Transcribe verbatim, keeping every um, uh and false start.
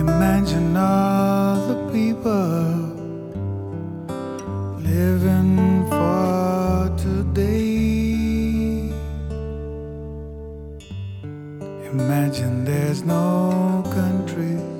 Imagine all the people living for today. Imagine there's no countries